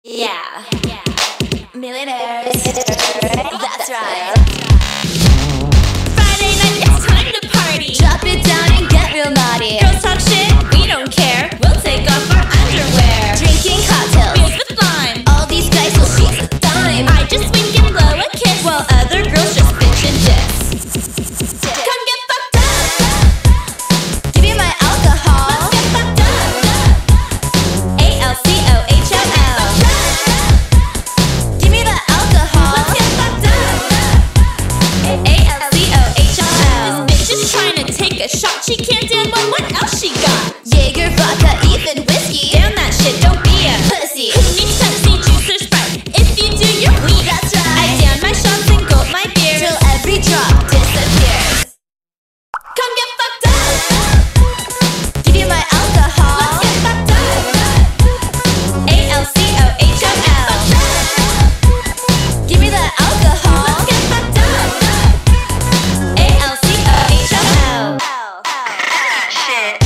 Yeah. Millionaires. That's right. Friday night, it's time to party. Drop it down and get real naughty. Girls talk shit, we don't care. We'll take off our underwear. Drinking cocktails, beers with lime. All these guys will piece a dime. I just wink and blow a kiss, while other girls just bitch and diss. Come get fucked up. Give me my alcohol. Let's get fucked up. ALCOHOL. Give me the alcohol. Let's get fucked up. ALCOHOL. This bitch is trying to take a shot. She can't damn well what else she got. Jaeger, vodka, even whiskey. Damn that shit, don't be a pussy. Who needs Pepsi, juice, or Sprite? If you do, you're weak. That's right. I down my shots and gulp my beer till every drop disappears. Come get fucked up. Give you my alcohol. Let's get fucked up. ALCOHOL. Give me the alcohol. Let's get fucked up. ALCOHOL. Shit.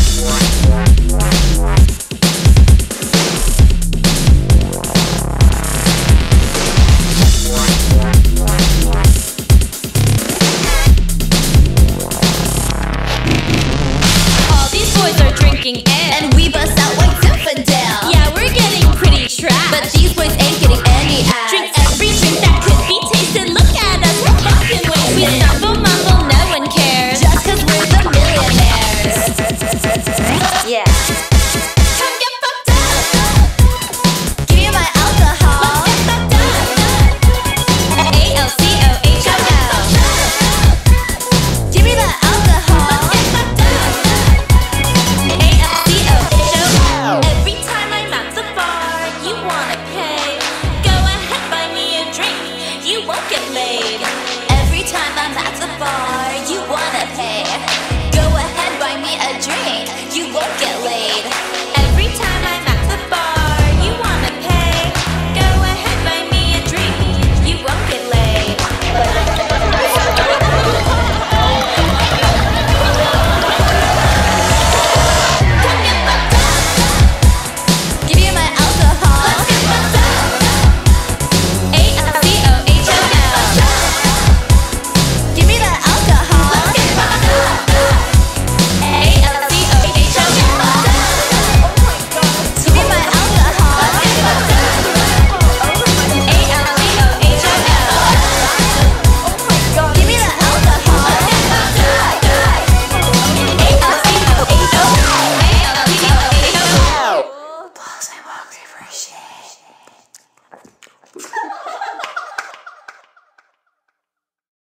All these boys are drinking ale, and we bust out White Zinfandel. Yeah, we're getting pretty trash, but these boys ain't getting any ass. Drink every drink that could be tasted. Look at us, we're fucking wasted. We stumble, mumble, no one cares, just 'cause we're the millionaires. Yeah. Come get fucked up. Give me my alcohol. Let's get fucked up. ALCOHOL. Give me the alcohol. Let's get fucked up. ALCOHOL. Every time I'm at the bar, you wanna pay. Go ahead, buy me a drink. You won't get laid. Every time I'm at the bar, you wanna pay. Go ahead, buy me a drink. You won't get laid. Every time I'm at the bar, you wanna pay. Go ahead, buy me a drink. You won't get laid. Come get fucked up. Give you my alcohol. Let's get fucked up. ALCOHOL. Give me the alcohol. Let's get fucked up. ALCOHOL. Give me my alcohol. Let's get fucked up. ALCOHOL. Give me the alcohol. Let's get fucked up. ALCOHOL. Balls, I walk for shit.